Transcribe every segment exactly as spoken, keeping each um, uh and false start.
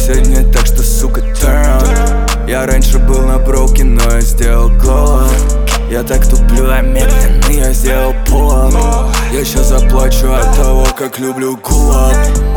сегодня, так что, сука, turn on. Я раньше был на броуке, но я сделал glow up. Я так туплю, а медленно я сделал pull up. Я щас заплачу от того, как люблю гулап.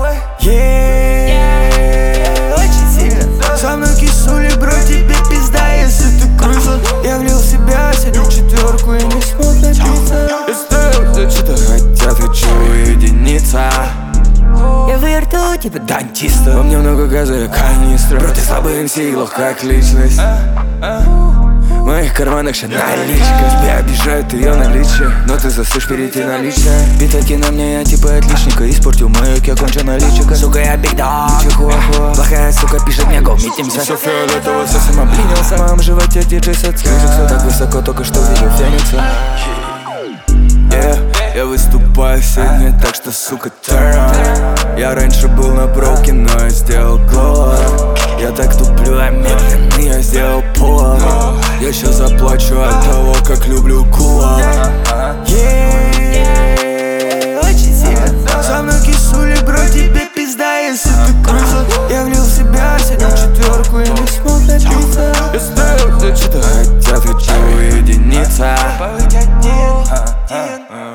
Yeah, очень сильно. Со мной кисули, бро, тебе пизда, если ты крыса. Я влил в себя сегодня четверку и не смог напиться. Я стоял, да что-то хотят, хочу уединиться. Я вырту, типа дантиста. Во мне много газа, я канистра. Бро, ты слабый эм си, лох как личность. В моих карманах ще наличка. Тебя обижают ее наличие, но ты засышь перейти на личное. Битаки на мне, я типа отличника. Испортил маяк, я кончена личика. Сука, я биг дог. Чихуахуа. Плохая сука пишет мне го, митимся. Все фиолетово, совсем облинился. В моем животе диджей сет скрыжится. Так высоко, только что видел феникса. Yeah, я выступаю сегодня, так что, сука, turn on. Я раньше был на броуке, но я сделал glow up. Я так туплю, а медленно я сделал pull up. Я щас заплачу от того, как люблю гулап. Yeah, очень сильно. Со мной кисули, бро, тебе пизда, если ты крыса. Я влил в себя сегодня четверку и не смог напиться. Я стоял, да что-то хотят, хочу уединиться.